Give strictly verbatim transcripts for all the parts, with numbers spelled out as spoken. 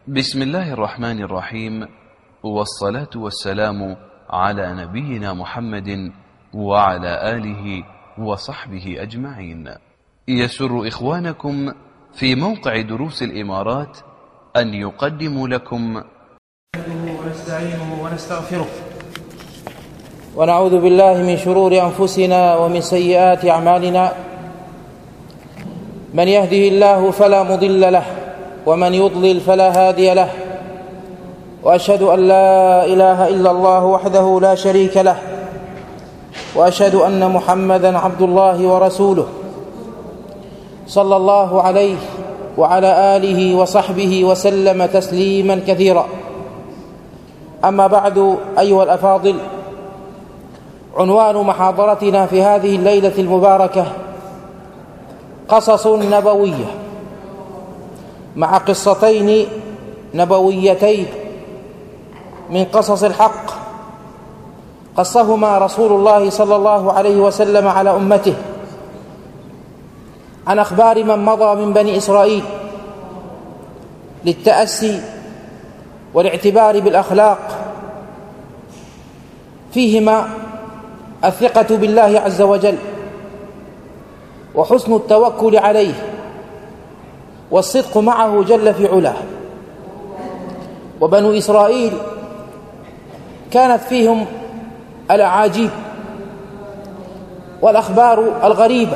بسم الله الرحمن الرحيم، والصلاة والسلام على نبينا محمد وعلى آله وصحبه أجمعين. يسر إخوانكم في موقع دروس الإمارات أن يقدموا لكم ونستعينه ونستغفره ونعوذ بالله من شرور أنفسنا ومن سيئات أعمالنا. من يهده الله فلا مضل له ومن يضلل فلا هادي له، وأشهد أن لا إله إلا الله وحده لا شريك له، وأشهد أن محمدًا عبد الله ورسوله صلى الله عليه وعلى آله وصحبه وسلم تسليمًا كثيرا. أما بعد، أيها الأفاضل، عنوان محاضرتنا في هذه الليلة المباركة قصص نبوية، مع قصتين نبويتين من قصص الحق قصهما رسول الله صلى الله عليه وسلم على أمته عن أخبار من مضى من بني إسرائيل للتأسي والاعتبار بالأخلاق، فيهما الثقة بالله عز وجل وحسن التوكل عليه والصدق معه جل في علاه. وبنو إسرائيل كانت فيهم الأعاجيب والأخبار الغريبة،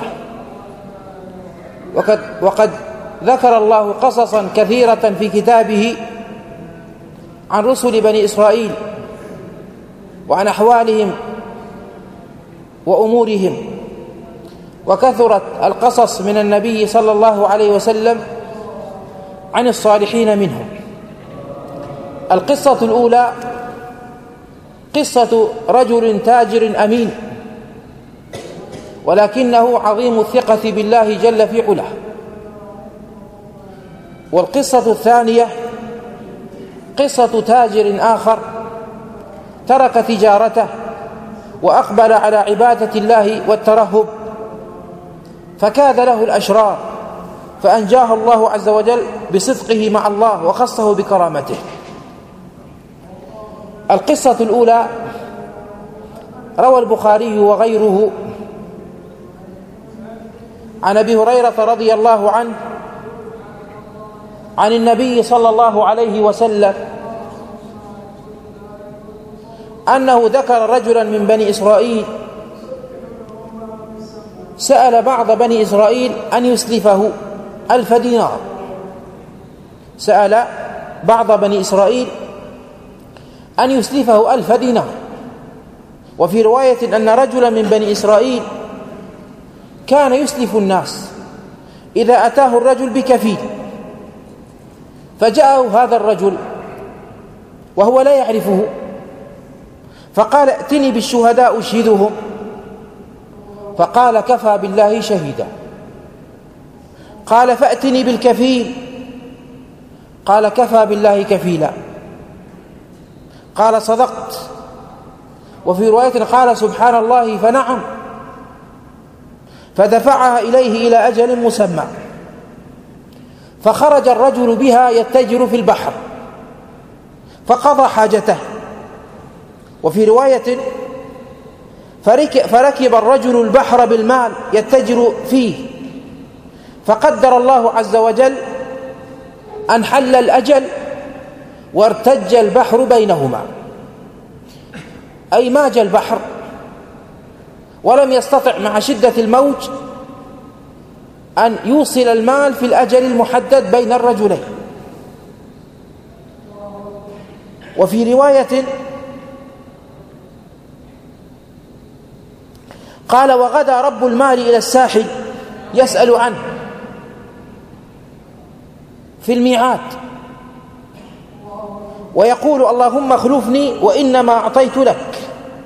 وقد, وقد ذكر الله قصصا كثيرة في كتابه عن رسل بني إسرائيل وعن أحوالهم وأمورهم، وكثرت القصص من النبي صلى الله عليه وسلم عن الصالحين منهم. القصة الأولى قصة رجل تاجر أمين، ولكنه عظيم الثقة بالله جل في علاه. والقصة الثانية قصة تاجر آخر ترك تجارته وأقبل على عبادة الله والترهب، فكاد له الأشرار فأنجاه الله عز وجل بصدقه مع الله وخصه بكرامته. القصة الأولى روى البخاري وغيره عن أبي هريرة رضي الله عنه عن النبي صلى الله عليه وسلم أنه ذكر رجلا من بني إسرائيل سأل بعض بني إسرائيل أن يسلفه ألف دينار. سأل بعض بني إسرائيل أن يسلفه ألف دينار. وفي رواية أن رجلا من بني إسرائيل كان يسلف الناس إذا أتاه الرجل بكفيل، فجاءه هذا الرجل وهو لا يعرفه، فقال: ائتني بالشهداء أشهدهم. فقال: كفى بالله شهيدا. قال: فأتني بالكفيل. قال: كفى بالله كفيلا. قال: صدقت. وفي رواية قال: سبحان الله، فنعم. فدفعها إليه إلى أجل مسمى، فخرج الرجل بها يتجر في البحر فقضى حاجته. وفي رواية فركب الرجل البحر بالمال يتجر فيه، فقدر الله عز وجل أن حل الأجل وارتج البحر بينهما، أي ماج البحر، ولم يستطع مع شدة الموج أن يوصل المال في الأجل المحدد بين الرجلين. وفي رواية قال: وغدا رب المال إلى الساحل يسأل عنه في الميعاد ويقول: اللهم اخلفني وإنما أعطيت لك.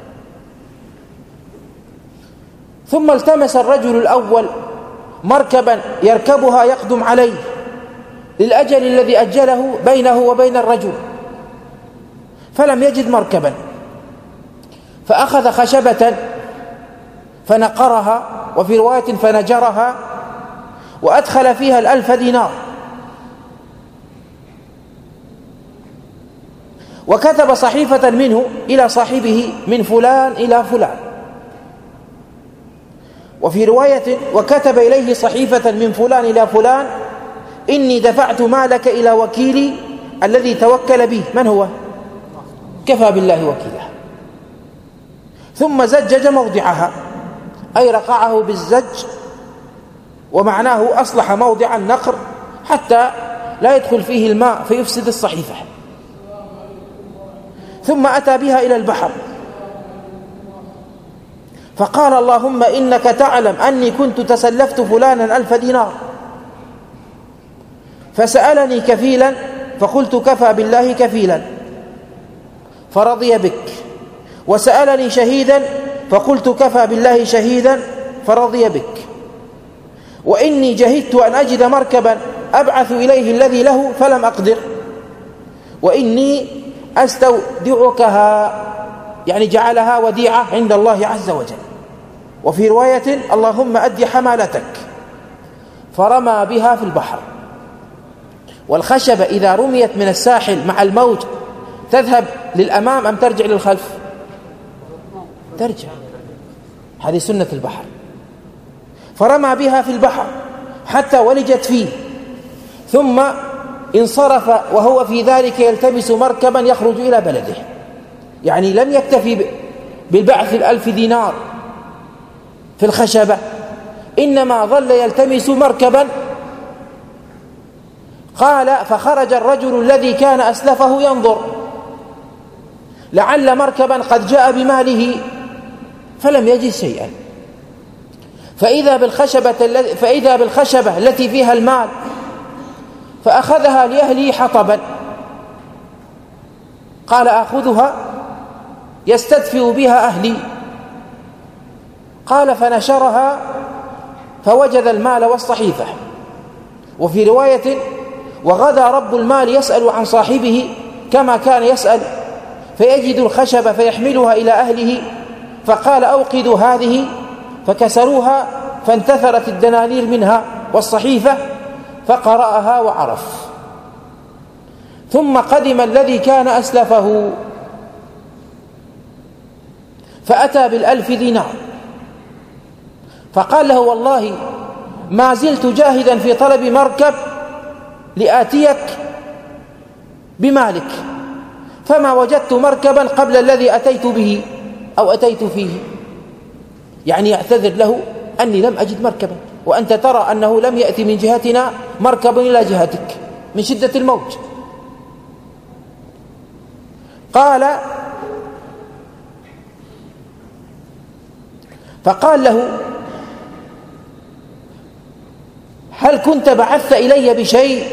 ثم التمس الرجل الأول مركبا يركبها يقدم عليه للأجل الذي أجله بينه وبين الرجل، فلم يجد مركبا، فأخذ خشبة فنقرها، وفي رواية فنجرها، وأدخل فيها الألف دينار، وكتب صحيفة منه إلى صاحبه من فلان إلى فلان. وفي رواية وكتب إليه صحيفة من فلان إلى فلان إني دفعت مالك إلى وكيلي الذي توكل به. من هو؟ كفى بالله وكيلا. ثم زجج موضعها، أي رقعه بالزج، ومعناه أصلح موضع النقر حتى لا يدخل فيه الماء فيفسد الصحيفة. ثم أتى بها إلى البحر فقال اللهم إنك تعلم أني كنت تسلفت فلانا ألف دينار، فسألني كفيلا فقلت كفى بالله كفيلا فرضي بك، وسألني شهيدا فقلت كفى بالله شهيدا فرضي بك، وإني جهدت أن أجد مركبا أبعث إليه الذي له فلم أقدر، وإني أستودعكها، يعني جعلها وديعة عند الله عز وجل. وفي رواية اللهم أد حمالتك، فرمى بها في البحر. والخشبة إذا رميت من الساحل مع الموج تذهب للأمام أم ترجع للخلف؟ ترجع، هذه سنة البحر. فرمى بها في البحر حتى ولجت فيه، ثم انصرف وهو في ذلك يلتمس مركبا يخرج إلى بلده. يعني لم يكتفي بالبعث الألف دينار في الخشبة، إنما ظل يلتمس مركبا. قال فخرج الرجل الذي كان أسلفه ينظر لعل مركبا قد جاء بماله فلم يجد شيئا، فإذا بالخشبة, فإذا بالخشبة التي فيها المال فأخذها لأهله حطبا. قال آخذها يستدفئ بها أهلي. قال فنشرها فوجد المال والصحيفة. وفي رواية وغدا رب المال يسأل عن صاحبه كما كان يسأل، فيجد الخشبة فيحملها إلى أهله، فقال أوقدوا هذه، فكسروها فانتثرت الدنانير منها والصحيفة، فقرأها وعرف. ثم قدم الذي كان أسلفه فأتى بالألف دينار، فقال له والله ما زلت جاهدا في طلب مركب لآتيك بمالك، فما وجدت مركبا قبل الذي أتيت به أو أتيت فيه. يعني يعتذر له أني لم أجد مركبا، وأنت ترى أنه لم يأتي من جهتنا مركب إلى جهتك من شدة الموج. قال فقال له هل كنت بعثت إلي بشيء؟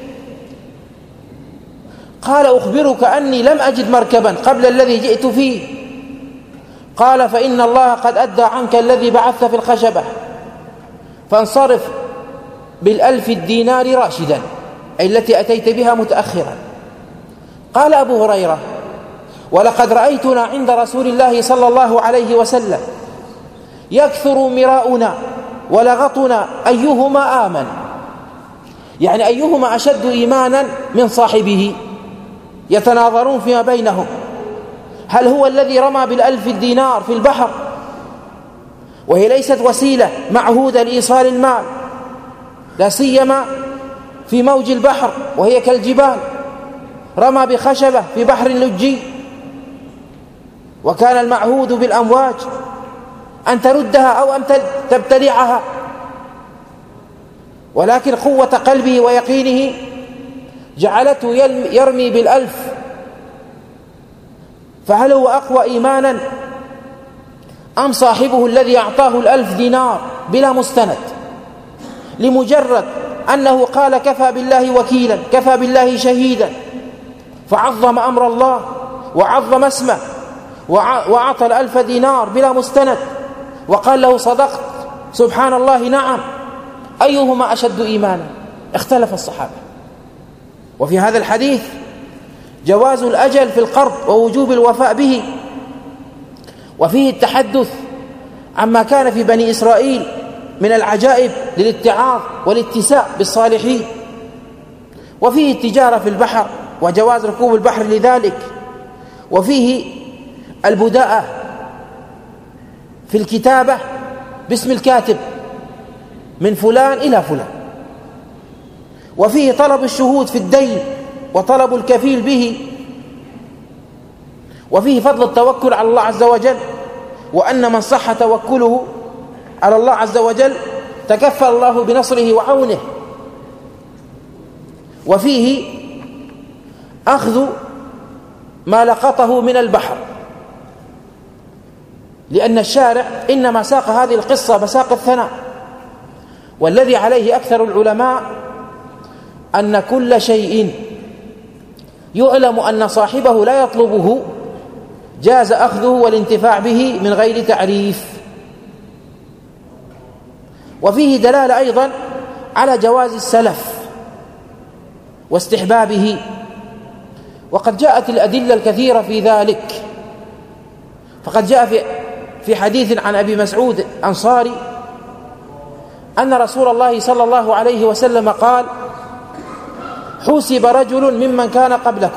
قال أخبرك أني لم أجد مركبا قبل الذي جئت فيه. قال فإن الله قد أدى عنك الذي بعثت في الخشبة، فانصرف بالألف الدينار راشدا، أي التي أتيت بها متأخرا. قال أبو هريرة ولقد رأيتنا عند رسول الله صلى الله عليه وسلم يكثر مراؤنا ولغطنا أيهما آمن، يعني أيهما أشد إيمانا من صاحبه. يتناظرون فيما بينهم هل هو الذي رمى بالألف الدينار في البحر، وهي ليست وسيلة معهودة لإيصال المال، لا سيما في موج البحر وهي كالجبال، رمى بخشبة في بحر لجي، وكان المعهود بالأمواج أن تردها أو أن تبتلعها، ولكن قوة قلبه ويقينه جعلته يرمي بالألف. فهل هو أقوى إيمانا أم صاحبه الذي أعطاه الألف دينار بلا مستند، لمجرد أنه قال كفى بالله وكيلا، كفى بالله شهيدا، فعظم أمر الله وعظم اسمه وأعطى الألف دينار بلا مستند وقال له صدقت سبحان الله نعم؟ أيهما أشد إيمانا؟ اختلف الصحابة. وفي هذا الحديث جواز الأجل في القرض ووجوب الوفاء به، وفيه التحدث عما كان في بني إسرائيل من العجائب للاتعاظ والاتساء بالصالحين، وفيه التجارة في البحر وجواز ركوب البحر لذلك، وفيه البداءة في الكتابة باسم الكاتب من فلان إلى فلان، وفيه طلب الشهود في الدين وطلب الكفيل به، وفيه فضل التوكل على الله عز وجل، وأن من صح توكله على الله عز وجل تكفل الله بنصره وعونه، وفيه أخذ ما لقطه من البحر، لأن الشارع إنما ساق هذه القصة بساق الثناء، والذي عليه أكثر العلماء أن كل شيء يعلم أن صاحبه لا يطلبه جاز أخذه والانتفاع به من غير تعريف. وفيه دلالة أيضا على جواز السلف واستحبابه، وقد جاءت الأدلة الكثيرة في ذلك، فقد جاء في في حديث عن أبي مسعود الأنصاري أن رسول الله صلى الله عليه وسلم قال: حوسب رجل ممن كان قبلكم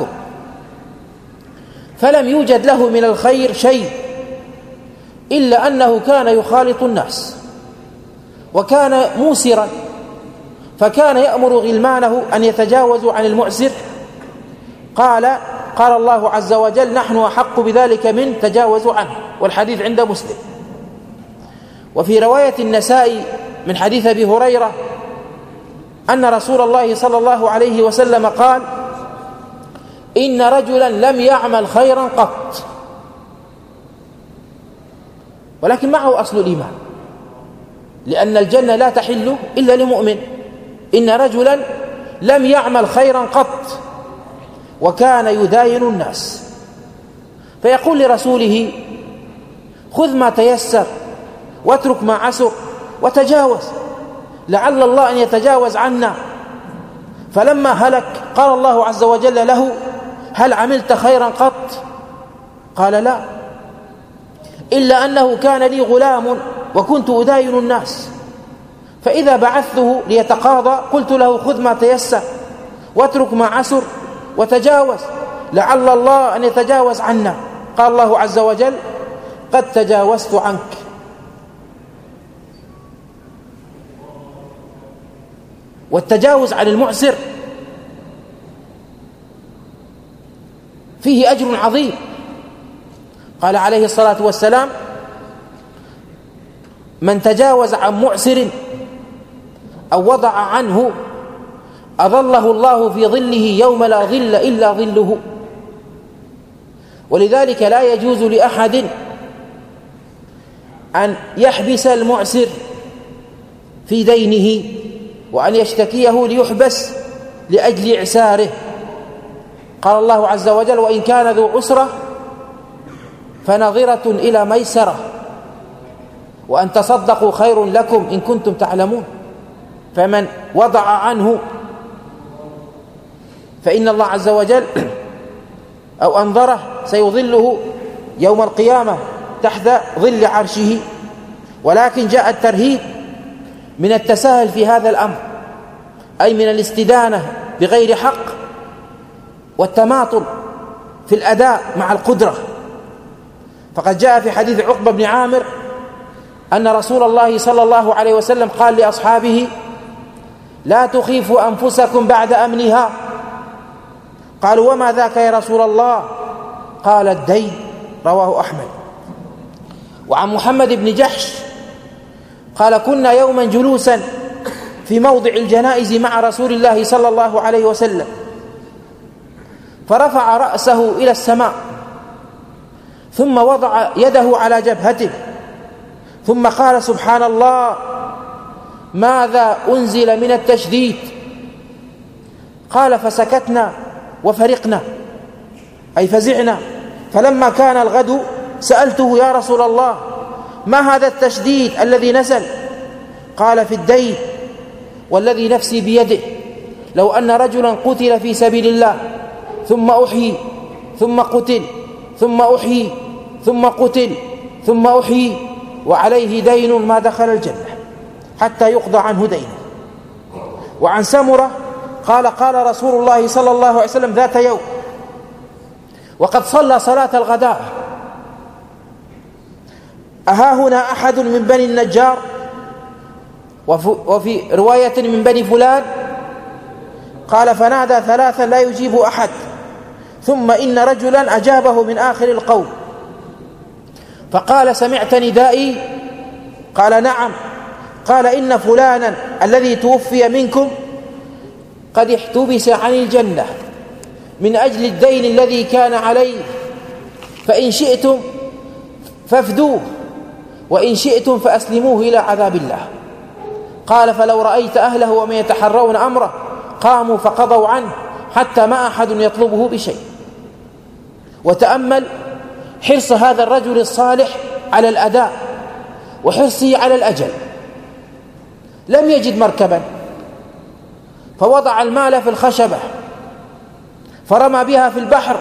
فلم يوجد له من الخير شيء إلا أنه كان يخالط الناس وكان موسرا، فكان يأمر غلمانه أن يتجاوزوا عن المعسر. قال قال الله عز وجل: نحن أحق بذلك من تجاوزوا عنه، والحديث عند مسلم. وفي رواية النسائي من حديث أبي هريرة أن رسول الله صلى الله عليه وسلم قال: إن رجلا لم يعمل خيرا قط، ولكن معه أصل الإيمان، لأن الجنة لا تحل إلا لمؤمن. إن رجلا لم يعمل خيرا قط وكان يداين الناس، فيقول لرسوله: خذ ما تيسر واترك ما عسر وتجاوز، لعل الله أن يتجاوز عنا. فلما هلك قال الله عز وجل له: هل عملت خيرا قط؟ قال: لا، إلا أنه كان لي غلام وكنت أداين الناس، فإذا بعثته ليتقاضى قلت له: خذ ما تيسر واترك ما عسر وتجاوز، لعل الله أن يتجاوز عنا. قال الله عز وجل: قد تجاوزت عنك. والتجاوز عن المعسر فيه أجر عظيم. قال عليه الصلاة والسلام: من تجاوز عن معسر أو وضع عنه أظله الله في ظله يوم لا ظل إلا ظله. ولذلك لا يجوز لأحد أن يحبس المعسر في دينه وأن يشتكيه ليحبس لأجل إعساره. قال الله عز وجل: وإن كان ذو عسرة فنظرة إلى ميسرة وأن تصدقوا خير لكم إن كنتم تعلمون. فمن وضع عنه فإن الله عز وجل أو أنظره سيظله يوم القيامة تحت ظل عرشه. ولكن جاء الترهيب من التساهل في هذا الأمر، أي من الاستدانة بغير حق والتماطل في الأداء مع القدرة. فقد جاء في حديث عقبة بن عامر أن رسول الله صلى الله عليه وسلم قال لأصحابه: لا تخيفوا أنفسكم بعد أمنها. قالوا: وما ذاك يا رسول الله؟ قال: الدين. رواه أحمد. وعن محمد بن جحش قال: كنا يوما جلوسا في موضع الجنائز مع رسول الله صلى الله عليه وسلم، فرفع رأسه إلى السماء ثم وضع يده على جبهته ثم قال: سبحان الله، ماذا أنزل من التشديد؟ قال: فسكتنا وفرقنا، أي فزعنا. فلما كان الغد سألته: يا رسول الله، ما هذا التشديد الذي نزل؟ قال: في الدين، والذي نفسي بيده لو أن رجلا قتل في سبيل الله ثم أحيي ثم قتل ثم أحيي ثم قتل ثم أحيي وعليه دين ما دخل الجنة حتى يقضى عنه دينه. وعن سمرة قال: قال رسول الله صلى الله عليه وسلم ذات يوم: وقد صلى صلاة الغداء. أها هنا أحد من بني النجار؟ وفي رواية من بني فلان. قال فنادى ثلاثا لا يجيب أحد، ثم إن رجلا أجابه من آخر القوم فقال سمعت ندائي؟ قال نعم. قال إن فلانا الذي توفي منكم قد احتبس عن الجنة من أجل الدين الذي كان عليه، فإن شئتم فافدوه وإن شئتم فأسلموه إلى عذاب الله. قال فلو رأيت أهله ومن يتحرون أمره قاموا فقضوا عنه حتى ما أحد يطلبه بشيء. وتأمل حرص هذا الرجل الصالح على الأداء وحرصه على الأجل. لم يجد مركبا فوضع المال في الخشبة فرمى بها في البحر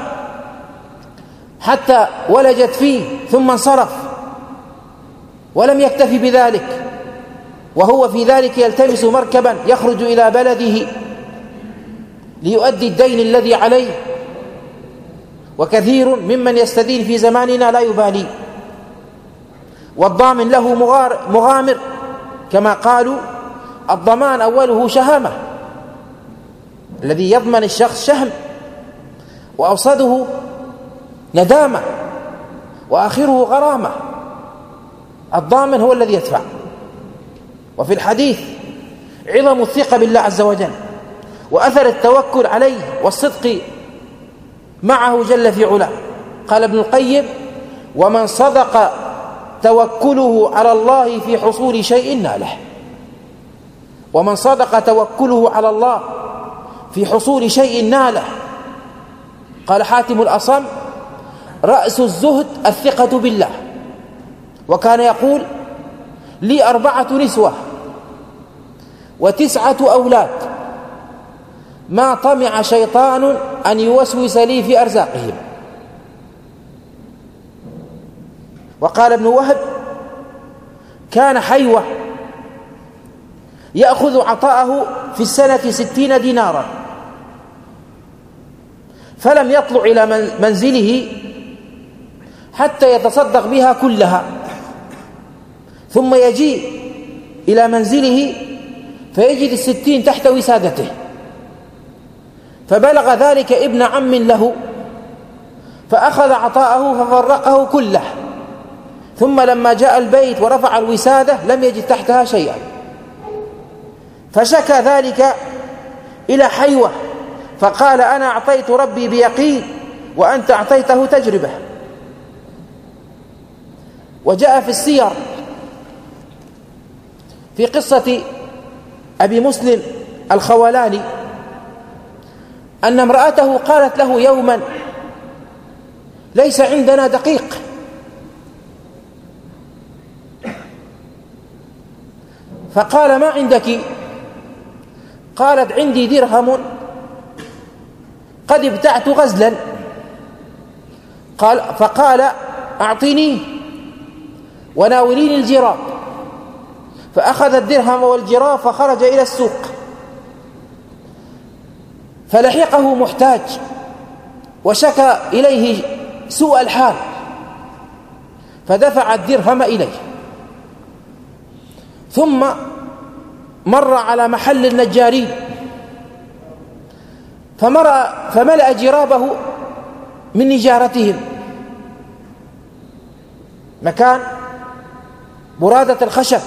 حتى ولجت فيه ثم انصرف، ولم يكتفي بذلك وهو في ذلك يلتمس مركبا يخرج إلى بلده ليؤدي الدين الذي عليه. وكثير ممن يستدين في زماننا لا يبالي، والضامن له مغامر، كما قالوا الضمان أوله شهامة، الذي يضمن الشخص شهم وأوسطه ندامة وآخره غرامة. الضامن هو الذي يدفع. وفي الحديث عظم الثقة بالله عز وجل وأثر التوكل عليه والصدق معه جل في علاه. قال ابن القيم ومن صدق توكله على الله في حصول شيء ناله. ومن صدق توكله على الله في حصول شيء ناله. قال حاتم الأصم رأس الزهد الثقة بالله، وكان يقول لي أربعة نسوة وتسعة أولاد ما طمع شيطان أن يوسوس لي في أرزاقهم. وقال ابن وهب كان حيوة يأخذ عطاءه في السنة ستين دينارا، فلم يطلع إلى منزله حتى يتصدق بها كلها، ثم يجيء إلى منزله فيجد الستين تحت وسادته، فبلغ ذلك ابن عم له فأخذ عطاءه ففرقه كله، ثم لما جاء البيت ورفع الوسادة لم يجد تحتها شيئا، فشكى ذلك إلى حيوة فقال أنا أعطيت ربي بيقين وأنت أعطيته تجربة. وجاء في السير في قصة أبي مسلم الخولاني أن امرأته قالت له يوما ليس عندنا دقيق، فقال ما عندك؟ قالت عندي درهم قد ابتعت غزلا. قال فقال أعطينيه وناوليني الجراب، فأخذ الدرهم والجراب فخرج إلى السوق فلحقه محتاج وشكى إليه سوء الحال فدفع الدرهم إليه، ثم مر على محل النجارين فمر فملأ جرابه من نجارتهم، مكان برادة الخشب،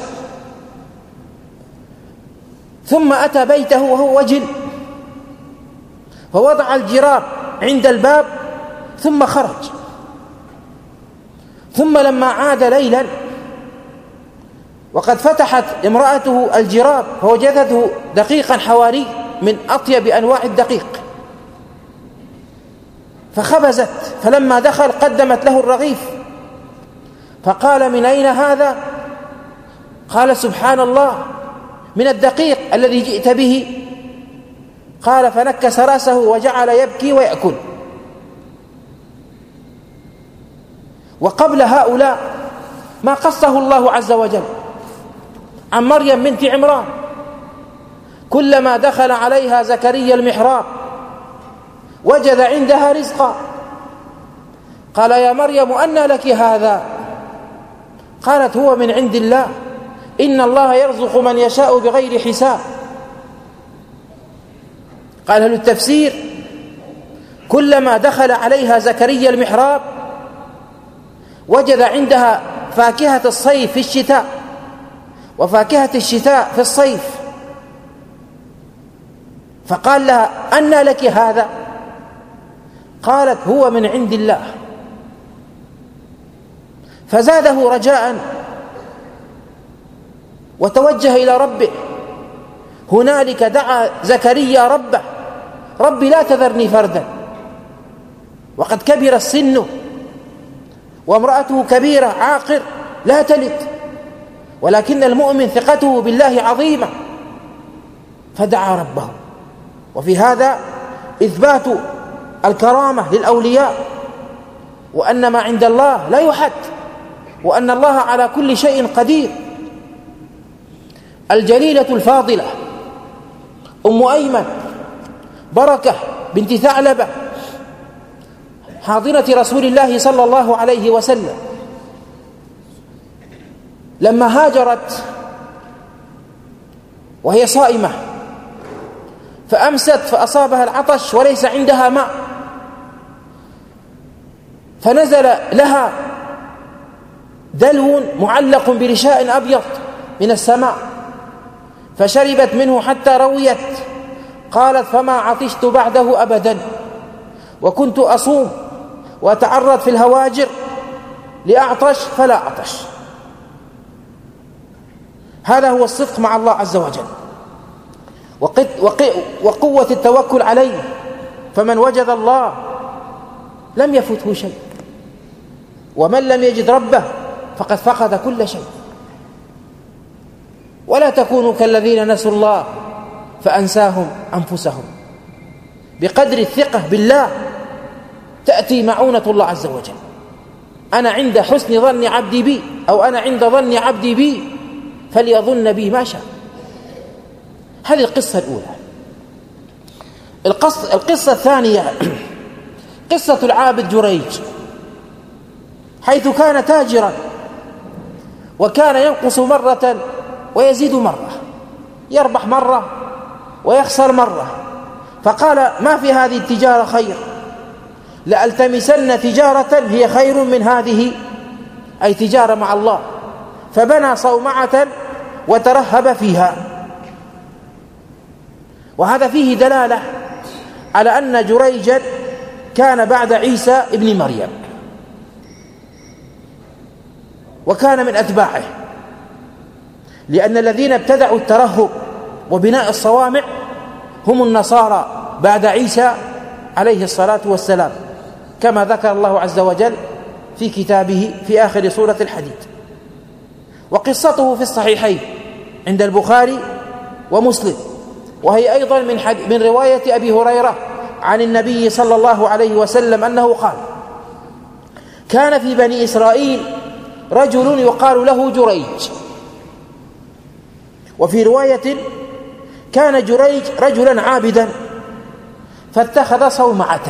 ثم أتى بيته وهو وجل فوضع الجراب عند الباب ثم خرج. ثم لما عاد ليلا وقد فتحت امرأته الجراب فوجدته دقيقا حواري من أطيب أنواع الدقيق، فخبزت، فلما دخل قدمت له الرغيف فقال من أين هذا؟ قال سبحان الله من الدقيق الذي جئت به. قال فنكس رأسه وجعل يبكي ويأكل. وقبل هؤلاء ما قصه الله عز وجل عن مريم بنت عمران كلما دخل عليها زكريا المحراب وجد عندها رزقا قال يا مريم أنى لك هذا؟ قالت هو من عند الله إن الله يرزق من يشاء بغير حساب. قال أهل التفسير كلما دخل عليها زكريا المحراب وجد عندها فاكهة الصيف في الشتاء وفاكهة الشتاء في الصيف، فقال لها أنى لك هذا؟ قالت هو من عند الله، فزاده رجاء وتوجه إلى ربه. هنالك دعا زكريا ربه: ربي لا تذرني فردا وقد كبر السن وامرأته كبيرة عاقر لا تلد، ولكن المؤمن ثقته بالله عظيمة، فدعا ربه. وفي هذا إثبات الكرامة للأولياء، وأن ما عند الله لا يحد، وأن الله على كل شيء قدير. الجليلة الفاضلة أم أيمن بركة بنت ثعلبة حاضرة رسول الله صلى الله عليه وسلم لما هاجرت وهي صائمة فأمست فأصابها العطش وليس عندها ماء، فنزل لها دلو معلق برشاء أبيض من السماء فشربت منه حتى رويت. قالت فما عطشت بعده أبدا، وكنت أصوم وأتعرض في الهواجر لأعطش فلا أعطش. هذا هو الصدق مع الله عز وجل وقوة التوكل عليه، فمن وجد الله لم يفته شيء، ومن لم يجد ربه فقد فقد كل شيء. ولا تكونوا كالذين نسوا الله فأنساهم أنفسهم. بقدر الثقة بالله تأتي معونة الله عز وجل. أنا عند حسن ظن عبدي بي، أو أنا عند ظن عبدي بي فليظن بي ما شاء. هذه القصة الأولى. القصة الثانية قصة العابد جريج، حيث كان تاجرا وكان ينقص مرة ويزيد مرة، يربح مرة ويخسر مرة، فقال ما في هذه التجارة خير، لألتمسن تجارة هي خير من هذه، أي تجارة مع الله. فبنى صومعة وترهب فيها. وهذا فيه دلالة على أن جريجا كان بعد عيسى ابن مريم، وكان من أتباعه، لأن الذين ابتدعوا الترهب وبناء الصوامع هم النصارى بعد عيسى عليه الصلاة والسلام، كما ذكر الله عز وجل في كتابه في آخر سورة الحديد. وقصته في الصحيحين عند البخاري ومسلم، وهي أيضا من, من رواية أبي هريرة عن النبي صلى الله عليه وسلم أنه قال: كان في بني إسرائيل رجل يقال له جريج. وفي رواية كان جريج رجلا عابدا فاتخذ صومعة.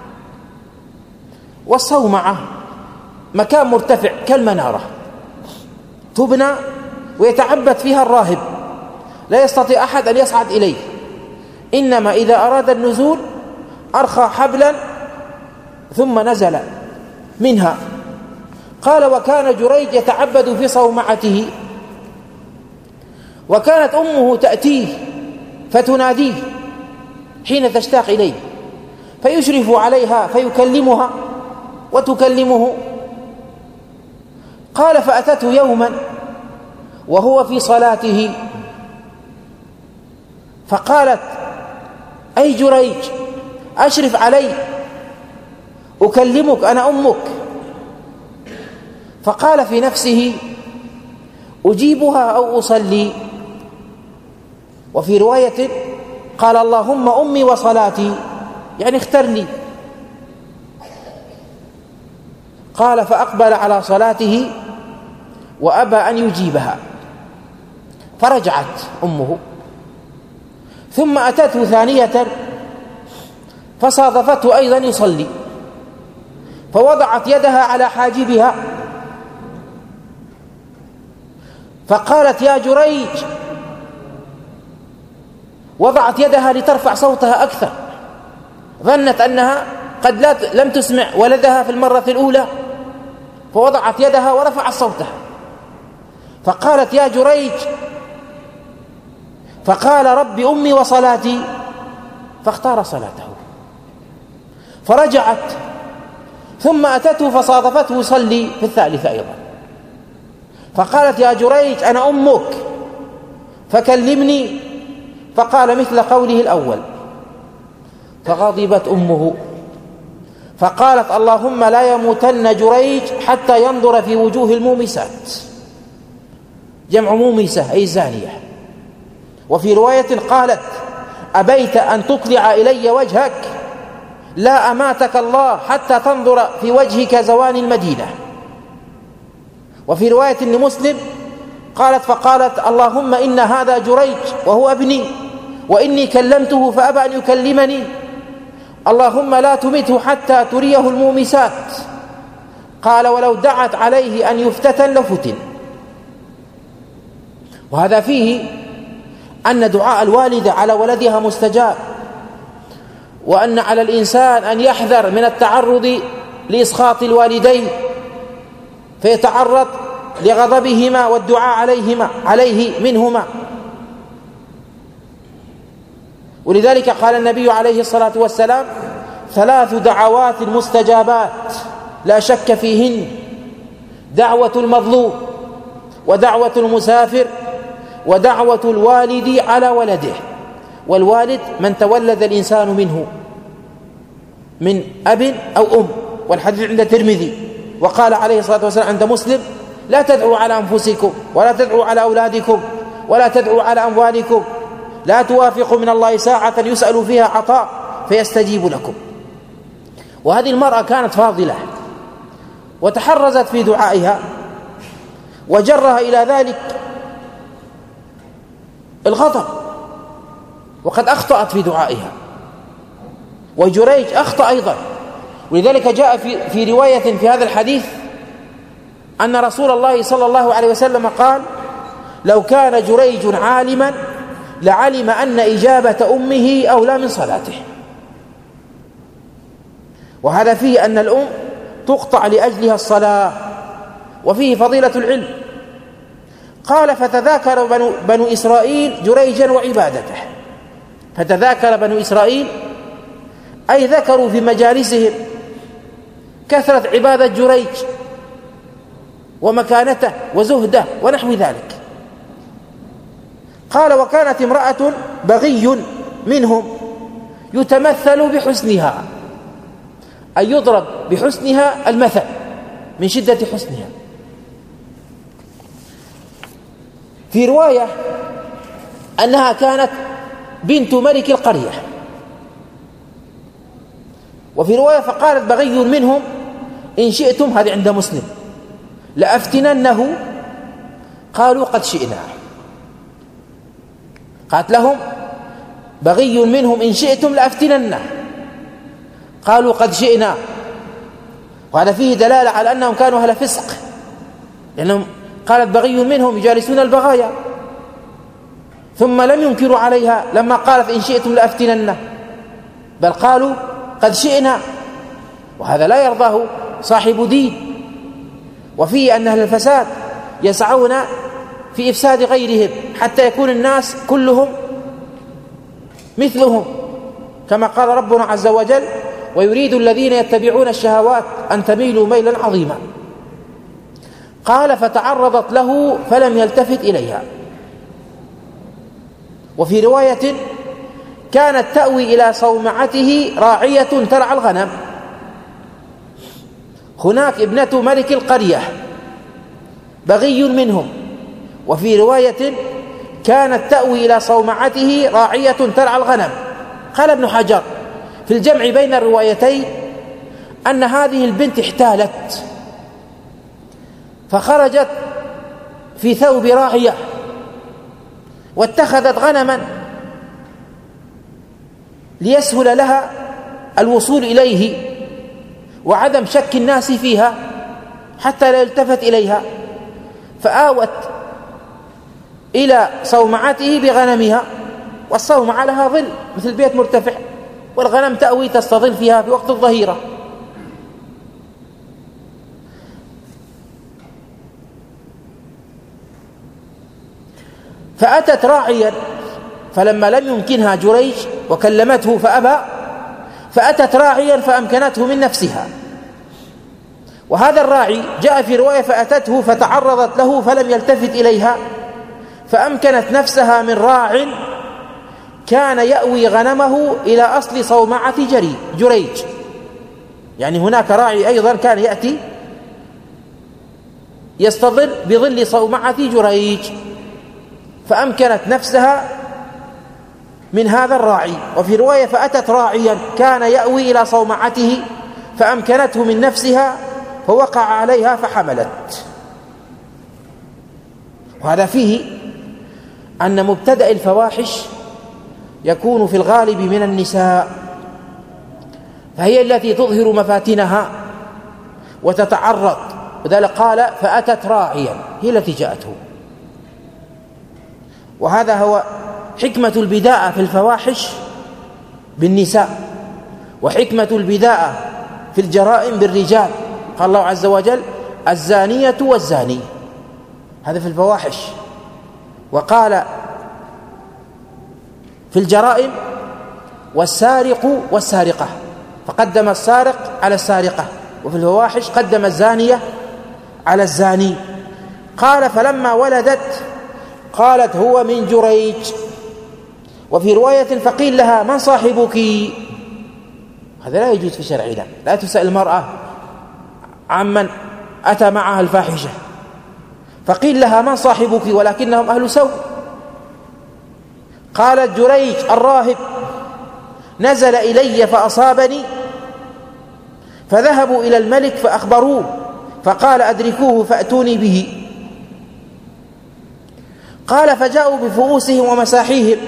والصومعة مكان مرتفع كالمنارة تبنى ويتعبد فيها الراهب، لا يستطيع أحد أن يصعد إليه، إنما إذا أراد النزول أرخى حبلا ثم نزل منها. قال: وكان جريج يتعبد في صومعته، وكانت أمه تأتيه فتناديه حين تشتاق إليه، فيشرف عليها فيكلمها وتكلمه. قال: فأتته يوما وهو في صلاته فقالت: أي جريج أشرف علي أكلمك أنا أمك. فقال في نفسه: أجيبها أو أصلي. وفي رواية قال: اللهم أمي وصلاتي، يعني اخترني. قال: فأقبل على صلاته وأبى أن يجيبها، فرجعت أمه، ثم أتته ثانية فصادفته أيضا يصلي، فوضعت يدها على حاجبها فقالت يا جريج، وضعت يدها لترفع صوتها أكثر، ظنت أنها قد لا لم تسمع ولدها في المرة الأولى، فوضعت يدها ورفعت صوتها فقالت يا جريج، فقال رب أمي وصلاتي، فاختار صلاته. فرجعت ثم أتته فصادفته يصلي في الثالثة أيضا، فقالت يا جريج أنا أمك فكلمني، فقال مثل قوله الأول. فغضبت أمه فقالت اللهم لا يموتن جريج حتى ينظر في وجوه المومسات، جمع مومسة أي زانية. وفي رواية قالت أبيت أن تطلع إلي وجهك لا أماتك الله حتى تنظر في وجهك زوان المدينة. وفي رواية لمسلم قالت فقالت اللهم إن هذا جريج وهو ابني وإني كلمته فأبى أن يكلمني، اللهم لا تمته حتى تريه المومسات. قال ولو دعت عليه أن يفتتن لفتن. وهذا فيه أن دعاء الوالدة على ولدها مستجاب، وأن على الإنسان أن يحذر من التعرض لإسخاط الوالدين فيتعرض لغضبهما والدعاء عليهما عليه منهما. ولذلك قال النبي عليه الصلاة والسلام ثلاث دعوات مستجابات لا شك فيهن: دعوة المظلوم، ودعوة المسافر، ودعوة الوالد على ولده. والوالد من تولد الإنسان منه من أب أو أم، والحديث عند الترمذي. وقال عليه الصلاة والسلام عند مسلم لا تدعوا على أنفسكم ولا تدعوا على أولادكم ولا تدعوا على أموالكم، لا توافقوا من الله ساعة يسأل فيها عطاء فيستجيب لكم. وهذه المرأة كانت فاضلة وتحرزت في دعائها، وجرها إلى ذلك الغضب، وقد أخطأت في دعائها. وجريج أخطأ أيضا. ولذلك جاء في, في رواية في هذا الحديث أن رسول الله صلى الله عليه وسلم قال لو كان جريج عالما لعلم أن إجابة أمه أولى من صلاته. وهذا فيه أن الأم تقطع لأجلها الصلاة، وفيه فضيلة العلم. قال فتذاكر بنو, بنو إسرائيل جريجا وعبادته. فتذاكر بنو إسرائيل أي ذكروا في مجالسهم كثرة عبادة جريج ومكانته وزهده ونحو ذلك. قال وكانت امرأة بغي منهم يتمثل بحسنها، أي يضرب بحسنها المثل من شدة حسنها. في رواية أنها كانت بنت ملك القرية. وفي رواية فقالت بغي منهم إن شئتم، هذه عند مسلم، لأفتننه. قالوا قد شئنا. قالت لهم بغي منهم إن شئتم لأفتننه، قالوا قد شئنا. وهذا فيه دلالة على أنهم كانوا أهل فسق، لأنهم قالت بغي منهم يجالسون البغايا، ثم لم ينكروا عليها لما قالت إن شئتم لأفتننه، بل قالوا قد شئنا. وهذا لا يرضاه صاحب دين. وفيه أن أهل الفساد يسعون في إفساد غيرهم حتى يكون الناس كلهم مثلهم، كما قال ربنا عز وجل ويريد الذين يتبعون الشهوات أن تميلوا ميلا عظيما. قال فتعرضت له فلم يلتفت إليها. وفي رواية كانت تأوي إلى صومعته راعية ترعى الغنم. هناك ابنة ملك القرية بغي منهم. وفي رواية كانت تأوي إلى صومعته راعية ترعى الغنم. قال ابن حجر في الجمع بين الروايتين أن هذه البنت احتالت فخرجت في ثوب راعية واتخذت غنما ليسهل لها الوصول إليه، وعدم شك الناس فيها حتى لا يلتفت إليها، فآوت إلى صومعته بغنمها، والصومعة لها ظل مثل بيت مرتفع، والغنم تأوي تستظل فيها في وقت الظهيرة. فأتت راعيا، فلما لم يمكنها جريج وكلمته فأبى، فأتت راعيا فأمكنته من نفسها. وهذا الراعي جاء في رواية فأتته فتعرضت له فلم يلتفت إليها، فأمكنت نفسها من راع كان يأوي غنمه إلى أصل صومعة جريج. يعني هناك راعي أيضا كان يأتي يستظل بظل صومعة جريج، فأمكنت نفسها من هذا الراعي. وفي رواية فأتت راعيا كان يأوي إلى صومعته فأمكنته من نفسها فوقع عليها فحملت. وهذا فيه أن مبتدأ الفواحش يكون في الغالب من النساء، فهي التي تظهر مفاتنها وتتعرض، وذلك قال فأتت راعيا، هي التي جاءته. وهذا هو حكمة البداءة في الفواحش بالنساء، وحكمة البداءة في الجرائم بالرجال. قال الله عز وجل الزانية والزاني، هذا في الفواحش. وقال في الجرائم والسارق والسارقة، فقدم السارق على السارقة. وفي الفواحش قدم الزانية على الزاني. قال فلما ولدت قالت هو من جريج. وفي رواية فقيل لها من صاحبك؟ هذا لا يجوز في شرعنا، لا تسأل المرأة عمن أتى معها الفاحشة. فقيل لها من صاحبك ولكنهم أهل سوء. قالت جريج الراهب نزل إلي فأصابني، فذهبوا إلى الملك فأخبروه، فقال أدركوه فأتوني به. قال فجاءوا بفؤوسهم ومساحيهم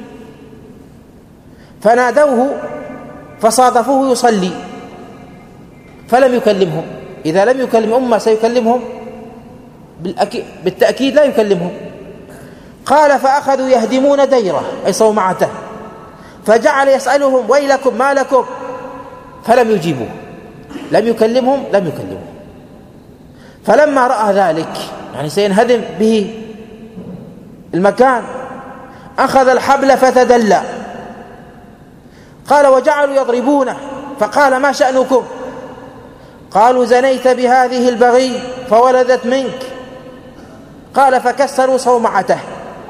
فنادوه فصادفوه يصلي فلم يكلمهم. إذا لم يكلم أمة سيكلمهم بالتأكيد لا يكلمهم. قال فأخذوا يهدمون ديره أي صومعته، فجعل يسألهم ويلكم ما لكم، فلم يجيبوه، لم يكلمهم لم يكلمهم. فلما رأى ذلك يعني سينهدم به المكان أخذ الحبل فتدلى. قال وجعلوا يضربونه، فقال ما شأنكم؟ قالوا زنيت بهذه البغي فولدت منك. قال فكسروا صومعته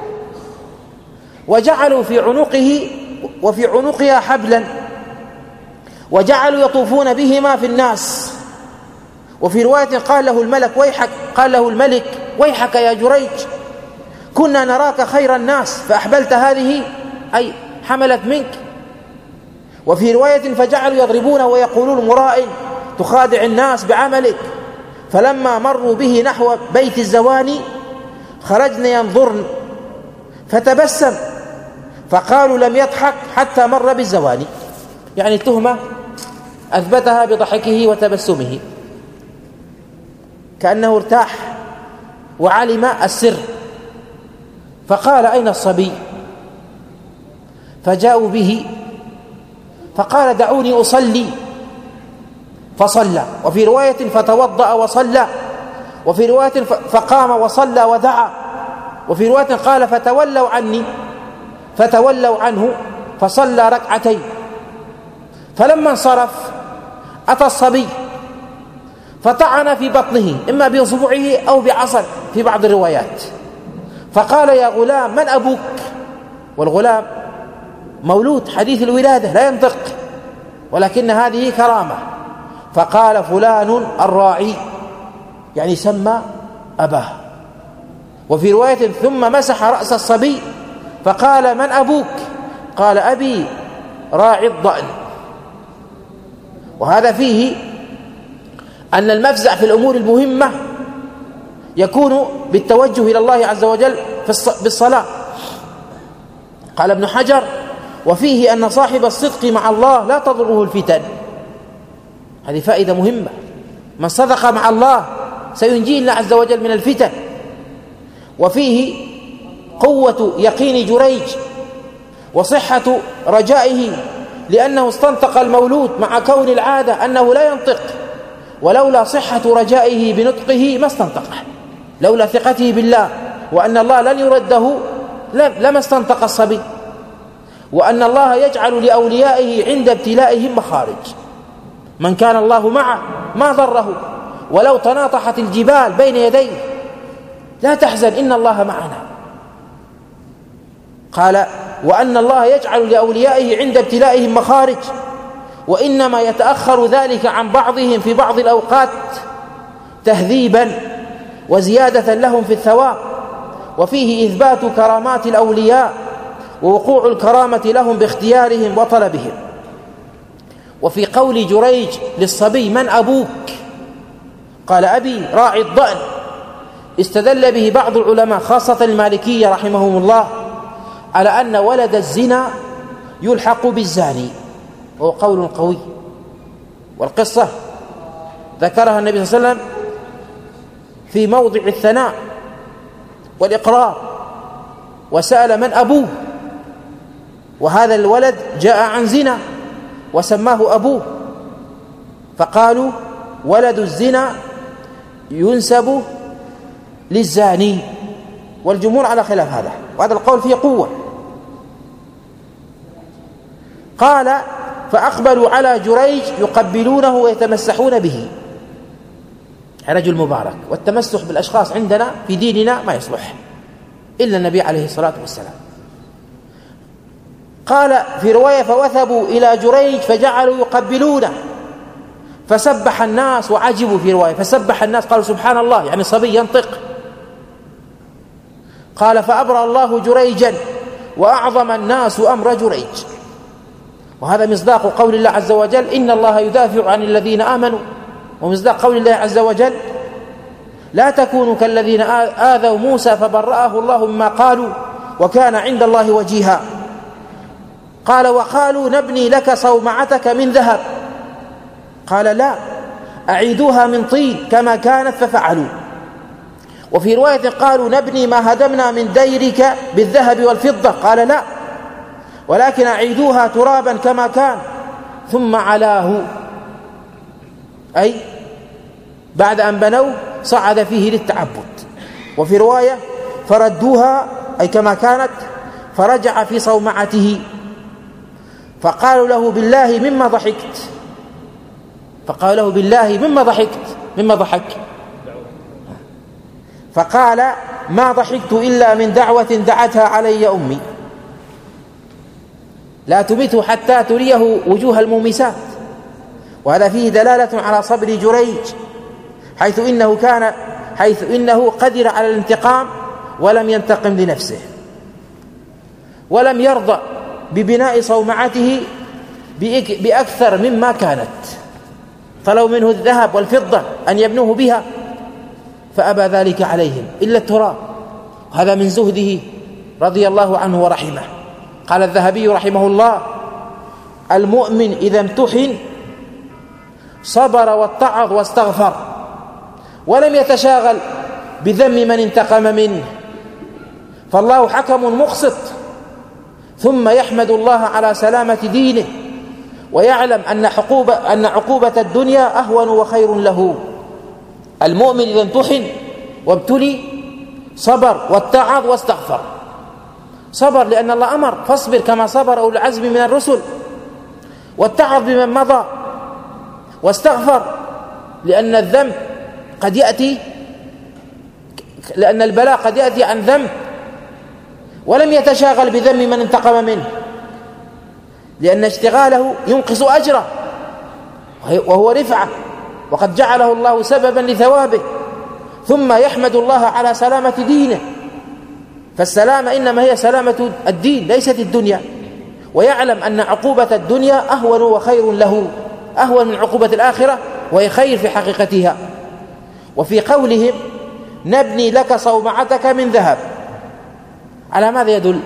وجعلوا في عنقه وفي عنقها حبلا وجعلوا يطوفون بهما في الناس. وفي رواية قال له الملك ويحك قال له الملك ويحك يا جريج، كنا نراك خير الناس فأحبلت هذه أي حملت منك. وفي رواية فجعلوا يضربون ويقولون مرائن تخادع الناس بعملك. فلما مروا به نحو بيت الزواني خرجن ينظرن فتبسم، فقالوا لم يضحك حتى مر بالزواني. يعني التهمة أثبتها بضحكه وتبسمه، كأنه ارتاح وعلم السر. فقال أين الصبي؟ فجاءوا به فقال دعوني أصلي، فصلى. وفي رواية فتوضأ وصلى. وفي رواية فقام وصلى ودعا. وفي رواية قال فتولوا عني، فتولوا عنه فصلى ركعتين. فلما انصرف أتى الصبي فطعن في بطنه إما بإصبعه أو بعصا في بعض الروايات، فقال يا غلام من أبوك؟ والغلام مولود حديث الولادة لا ينطق، ولكن هذه كرامة. فقال فلان الراعي، يعني سمى أباه. وفي رواية ثم مسح رأس الصبي فقال من أبوك؟ قال أبي راعي الضأن. وهذا فيه أن المفزع في الأمور المهمة يكون بالتوجه إلى الله عز وجل بالصلاة. قال ابن حجر وفيه أن صاحب الصدق مع الله لا تضره الفتن. هذه فائدة مهمة. من صدق مع الله سينجيه الله عز وجل من الفتن. وفيه قوة يقين جريج وصحة رجائه، لأنه استنطق المولود مع كون العادة أنه لا ينطق، ولولا صحة رجائه بنطقه ما استنطقه، لولا ثقته بالله وأن الله لن يرده لما استنطق الصبي، وأن الله يجعل لأوليائه عند ابتلائهم مخارج. من كان الله معه ما ضره ولو تناطحت الجبال بين يديه، لا تحزن إن الله معنا. قال وأن الله يجعل لأوليائه عند ابتلائهم مخارج، وإنما يتأخر ذلك عن بعضهم في بعض الأوقات تهذيبا وزيادة لهم في الثواب. وفيه إثبات كرامات الأولياء ووقوع الكرامة لهم باختيارهم وطلبهم. وفي قول جريج للصبي من أبوك؟ قال أبي راعي الضأن، استدل به بعض العلماء خاصة المالكية رحمهم الله على أن ولد الزنا يلحق بالزاني، وهو قول قوي. والقصة ذكرها النبي صلى الله عليه وسلم في موضع الثناء والإقرار، وسأل من أبوه، وهذا الولد جاء عن زنا وسماه أبوه، فقالوا ولد الزنا ينسب للزاني، والجمهور على خلاف هذا، وهذا القول فيه قوة. قال فأقبلوا على جريج يقبلونه ويتمسحون به، رجل مبارك، والتمسح بالأشخاص عندنا في ديننا ما يصلح إلا النبي عليه الصلاة والسلام. قال في رواية فوثبوا إلى جريج فجعلوا يقبلونه فسبح الناس وعجبوا، في رواية فسبح الناس قالوا سبحان الله، يعني صبي ينطق. قال فأبرأ الله جريجا وأعظم الناس أمر جريج، وهذا مصداق قول الله عز وجل إن الله يدافع عن الذين آمنوا، ومصداق قول الله عز وجل لا تكونوا كالذين آذوا موسى فبرأه الله مما قالوا وكان عند الله وجيها. قال وقالوا نبني لك صومعتك من ذهب، قال لا أعيدوها من طين كما كانت ففعلوا. وفي رواية قالوا نبني ما هدمنا من ديرك بالذهب والفضة، قال لا ولكن أعيدوها ترابا كما كان ثم علاه، أي بعد أن بنوا صعد فيه للتعبد. وفي رواية فردوها أي كما كانت فرجع في صومعته، فقالوا له بالله مما ضحكت، فقال له بالله مما ضحكت، مما ضحك؟ فقال ما ضحكت إلا من دعوة دعتها علي أمي، لا تمته حتى تريه وجوه المومسات. وهذا فيه دلالة على صبر جريج، حيث إنه كان حيث إنه قدر على الانتقام ولم ينتقم لنفسه، ولم يرضى ببناء صومعته بأكثر مما كانت، طلبوا منه الذهب والفضة أن يبنوه بها فأبى ذلك عليهم إلا التراب. هذا من زهده رضي الله عنه ورحمه. قال الذهبي رحمه الله المؤمن إذا امتحن صبر واتعظ واستغفر ولم يتشاغل بذم من انتقم منه، فالله حكم مقسط، ثم يحمد الله على سلامة دينه ويعلم أن عقوبة أن عقوبة الدنيا أهون وخير له. المؤمن إذا امتحن وابتلي صبر واتعظ واستغفر. صبر لأن الله أمر فاصبر كما صبر أولو العزم من الرسل، واتعظ بمن مضى، واستغفر لأن الذنب قد يأتي لأن البلاء قد يأتي عن ذنب، ولم يتشاغل بذم من انتقم منه لأن اشتغاله ينقص أجره وهو رفعة، وقد جعله الله سببا لثوابه. ثم يحمد الله على سلامة دينه، فالسلامة إنما هي سلامة الدين ليست الدنيا، ويعلم أن عقوبة الدنيا أهون وخير له، أهون من عقوبة الآخرة وهي خير في حقيقتها. وفي قولهم نبني لك صومعتك من ذهب، على ماذا يدل؟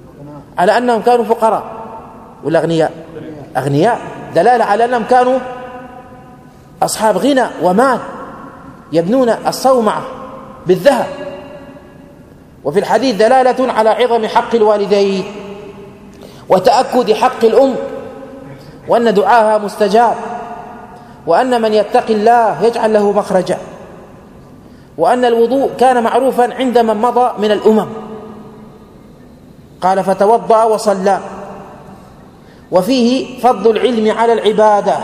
على أنهم كانوا فقراء ولا أغنياء؟ أغنياء، دلالة على أنهم كانوا أصحاب غنى ومال يبنون الصومعة بالذهب. وفي الحديث دلالة على عظم حق الوالدين وتأكد حق الأم، وأن دعاها مستجاب، وأن من يتقي الله يجعل له مخرجا، وأن الوضوء كان معروفا عند من مضى من الأمم. قال فتوضأ وصلى. وفيه فضل العلم على العبادة،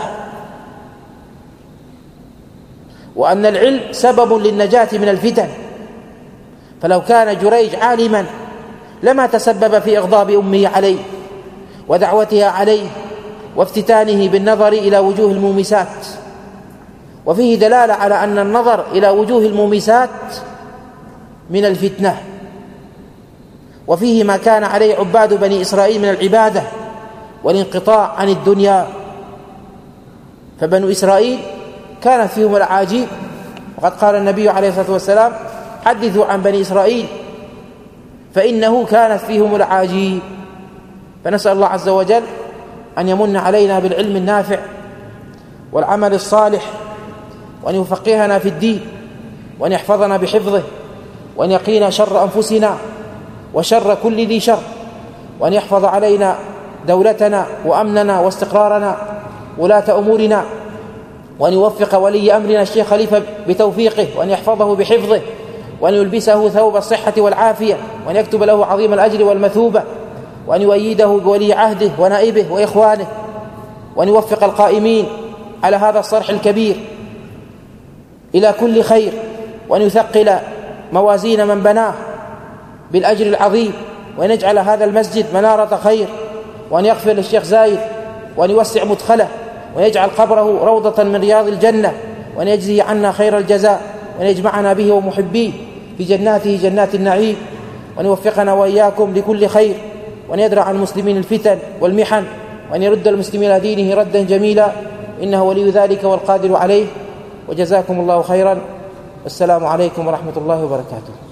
وأن العلم سبب للنجاة من الفتن، فلو كان جريج عالما لما تسبب في إغضاب أمه عليه ودعوتها عليه وافتتانه بالنظر إلى وجوه المومسات. وفيه دلالة على أن النظر إلى وجوه المومسات من الفتنة. وفيه ما كان عليه عباد بني إسرائيل من العبادة والانقطاع عن الدنيا، فبنو إسرائيل كانت فيهم العاجيب، وقد قال النبي عليه الصلاة والسلام حدثوا عن بني إسرائيل فإنه كانت فيهم العاجيب. فنسأل الله عز وجل أن يمن علينا بالعلم النافع والعمل الصالح، وأن يفقهنا في الدين، وأن يحفظنا بحفظه، وأن يقينا شر أنفسنا وشر كل ذي شر، وأن يحفظ علينا دولتنا وأمننا واستقرارنا ولاة أمورنا، وأن يوفق ولي أمرنا الشيخ خليفة بتوفيقه، وأن يحفظه بحفظه، وأن يلبسه ثوب الصحة والعافية، وأن يكتب له عظيم الأجر والمثوبة، وأن يؤيده بولي عهده ونائبه وإخوانه، وأن يوفق القائمين على هذا الصرح الكبير إلى كل خير، وأن يثقل موازين من بناه بالأجر العظيم، وأن يجعل هذا المسجد منارة خير، وأن يغفر للشيخ زايد، وأن يوسع مدخله، وأن يجعل قبره روضة من رياض الجنة، وأن يجزي عنا خير الجزاء، وأن يجمعنا به ومحبيه في جناته جنات النعيم، وأن يوفقنا وإياكم لكل خير، وأن يدرع عن المسلمين الفتن والمحن، وأن يرد المسلمين إلى دينه ردا جميلا، إنه ولي ذلك والقادر عليه. وجزاكم الله خيرا، والسلام عليكم ورحمة الله وبركاته.